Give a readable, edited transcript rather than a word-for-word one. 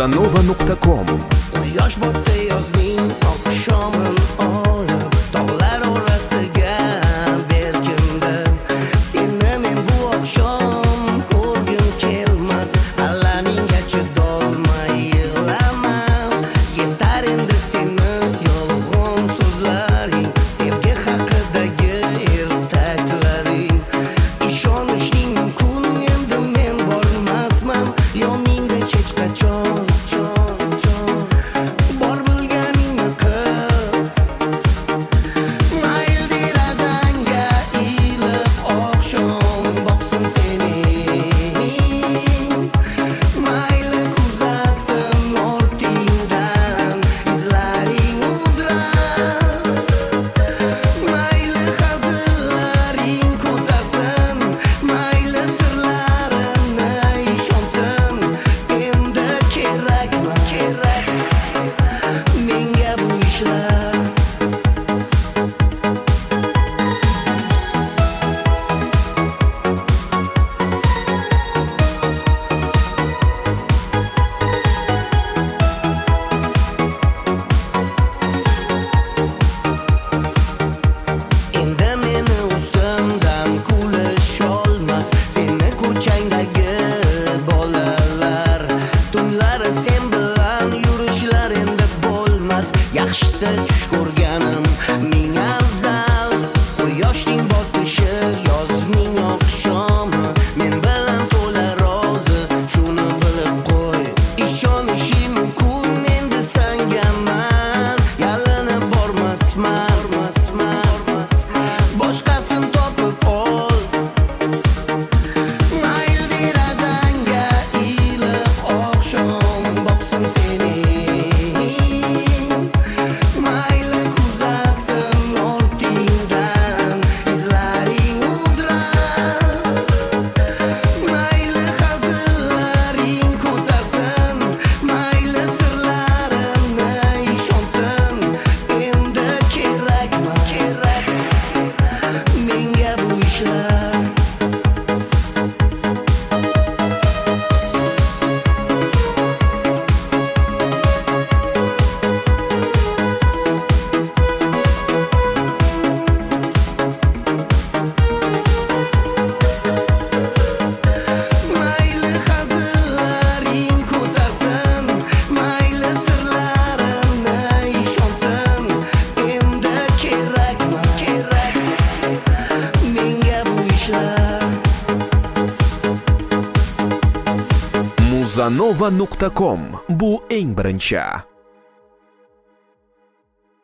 Muzanova.com. Quyosh botdi yozning oqshomin olib, tog'lar orasiga berkindim. Seni men bu oqshom ko'rgim kelmas, allaningga chidolmay yig'laman. Yetar endi seni yolg'on so'zlaring, sevgi haqidagi ertaklaring. Ishonishing mumkin endi men bormasman yoningda hech qachon. Bor bilganingni qil, mayli derazangga ilib oqshom boqsin seni, mayli kuzatsin ortingdan izlaring uzra, mayli hazillaring ko'tasin, mayli sirlarimni ishonsin. Endi kerakmi menga bu ishlar? Endi meni ustimdan kulisholmas seni ko'changdagi bolalar. Tunlari sen bilan yurishlar endi bo'lmas, yaxshisi tush ko'rganim ming afzal. Quyoshning botishi yozning oqshomi, men bilan to'la rozi, shuni bilib qo'y. Ishonishim mumkin endi sangaman, yalinib bormasman. Boshqasini topib ol, mayli derazangga ilib oqshom boqsin seni, mayli kuzatsin ortingdan izlaring uzra, mayli hazillaring ko'tasin, mayli sirlarimni ishonsin. Endi kerakmi menga bu ishlar? Mayli hazillaring ko'tasin, mayli sirlarimni ishonsin. Endi kerakmi menga bu ishlar? Muzanova.com. Bu eng birinchi